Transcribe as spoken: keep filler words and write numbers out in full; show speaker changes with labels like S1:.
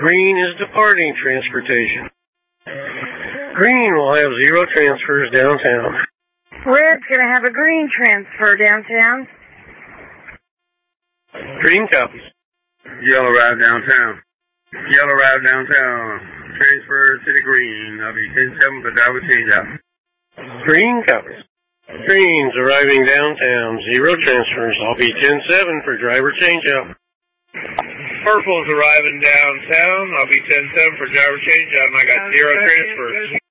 S1: Green is departing transportation. Green will have zero transfers downtown.
S2: Red's going to have a green transfer downtown.
S1: Green copies.
S3: Yellow arrive downtown. Yellow arrive downtown. Transfer to the green. I'll be ten seven for driver change out.
S1: Green copies. Green's arriving downtown. Zero transfers. I'll be ten seven for driver change out.
S4: Purple's arriving downtown. I'll be ten seven for driver change out, and I got zero transfers.